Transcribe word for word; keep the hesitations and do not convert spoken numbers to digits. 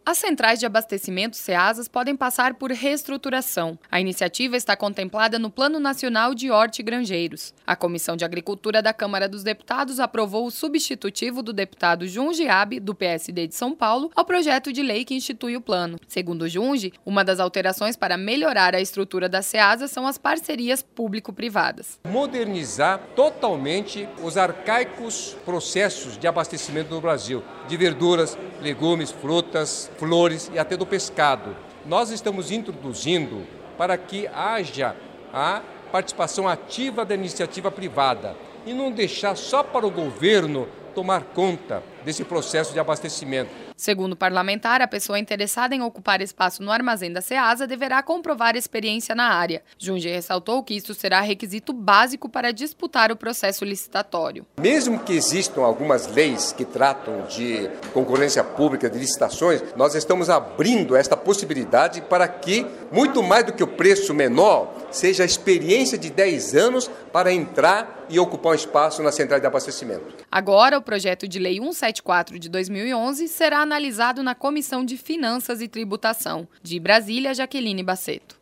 As centrais de abastecimento Ceasas podem passar por reestruturação. A iniciativa está contemplada no Plano Nacional de Hortigranjeiros. A Comissão de Agricultura da Câmara dos Deputados aprovou o substitutivo do deputado Junge Abe, do P S D de São Paulo, ao projeto de lei que institui o plano. Segundo Junge, uma das alterações para melhorar a estrutura da Ceasa são as parcerias público-privadas. Modernizar totalmente os arcaicos processos de abastecimento no Brasil, de verduras, legumes, frutas, flores e até do pescado. Nós estamos introduzindo para que haja a participação ativa da iniciativa privada e não deixar só para o governo tomar conta desse processo de abastecimento. Segundo o parlamentar, a pessoa interessada em ocupar espaço no armazém da Ceasa deverá comprovar experiência na área. Junge ressaltou que isso será requisito básico para disputar o processo licitatório. Mesmo que existam algumas leis que tratam de concorrência pública, de licitações, nós estamos abrindo esta possibilidade para que, muito mais do que o preço menor, seja a experiência de dez anos para entrar e ocupar um espaço na central de abastecimento. Agora, o projeto de lei cento e setenta e quatro de dois mil e onze será analisado na Comissão de Finanças e Tributação. De Brasília, Jaqueline Baceto.